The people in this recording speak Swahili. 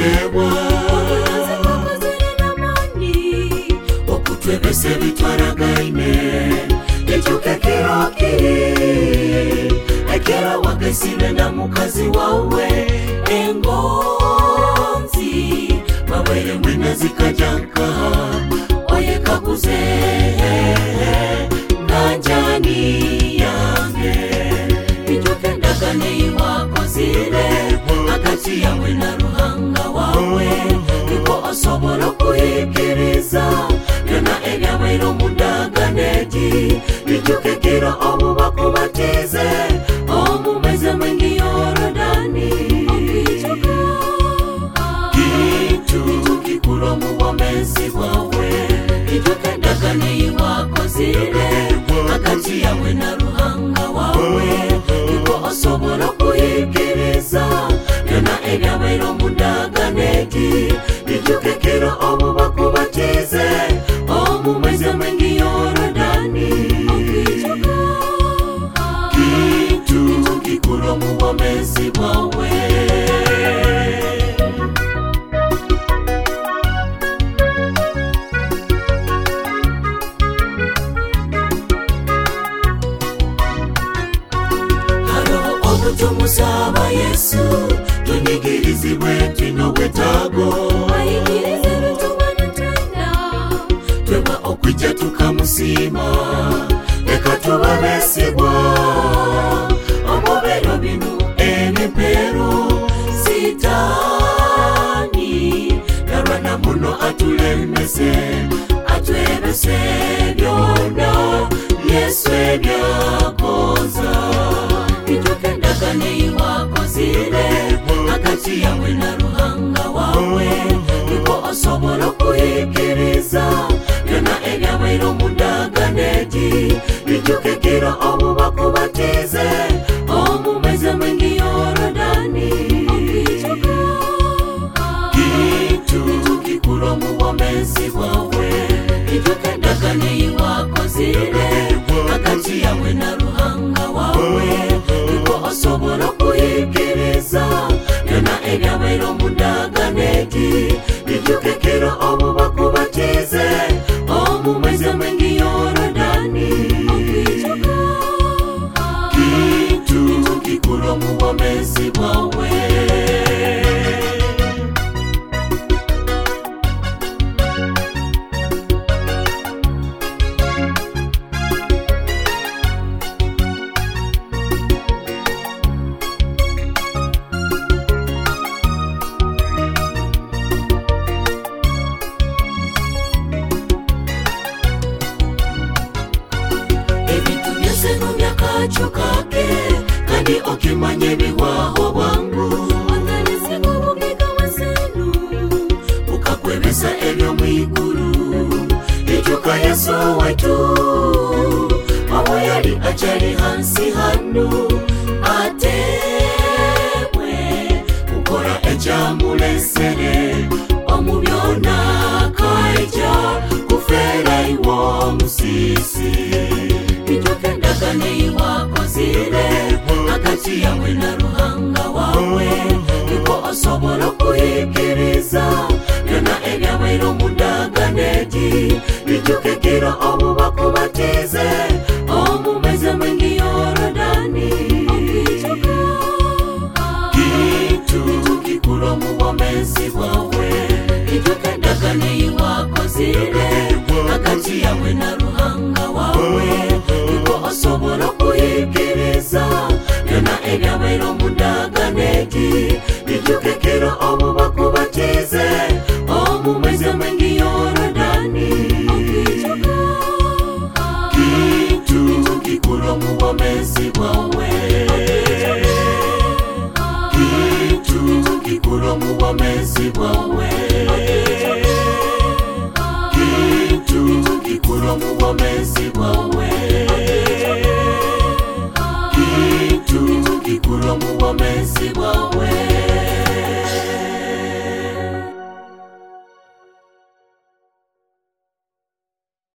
sebwa okutwebese bitwaragaine ekyuke kiroki ekera wagesire na mukazi wawe engonzi mawere mwina zikajanka oye kakuze nanjani yange ekyuke ndagane iwako zire akati yawe na ruhanga wawe niko osobora kuhikiriza yona ebyawe romundaganeti ekyuke kiro obubakubatize omumeze mengi yorodani kitu kikuro mubomezi bwawe ekyuke ndagane iwako zire akati yawe na ruhanga wawe niko osobora kuhikiriza yona ebyawe romundaganeti ekyuke kiro obubakubatize omumeze mengi yorodani kitu kikuro mubomezi bwawe tumusaba Yesu tunyigirizibwe twinowetago ayigirize rutubanatenda twebwa okwija tukamusima eka tubabesibwa omubero binu ebipero sitani narwana muno atulemese atwebese byona Yesu ebyakoza ekyuke ndagane iwako zire akati yawe na ruhanga wawe niko osobora kuhikiriza yona ebyawe romundaganeti ekyuke kiro obubakubatize omumeze mengi yorodani kitu kikuro mubomezi bwawe ekyuke ndagane iwako zire akati yawe na ruhanga wawe niko osobora kuhikiriza yona ebyawe romundaganeti ekyuke kiro obubakubatize omumeze mengi yorodani kitu kikuro mubomezi bwawe chukake kandi okimanye biwaho bwangu wangalisi kubukika wasenu ukakwebesa ebyo mwiguru ekyuka Yesu wetu awo yali achari hansi hanu atemwe ukora ejamulesere omubyona kaija kufera iwo musisi ekyuke ndagane iwako zire akati yawe na ruhanga wawe niko osobora kuhikiriza yona ebyawe romundaganeti ekyuke kiro obubakubatize omumeze mengi yorodani kitu kikuro mubomezi bwawe ekyuke ndagane iwako zire akati yawe na ruhanga wawe niko osobora kuhikiriza yona ebyawe romundaganeti ekyuke kiro obubakubatize omumeze mengi yorodani kitu kikuro mubomezi bwawe kitu kikuro mubomezi bwawe kitu kikuro mubomezi bwawe kitu kikuro mubomezi bwawe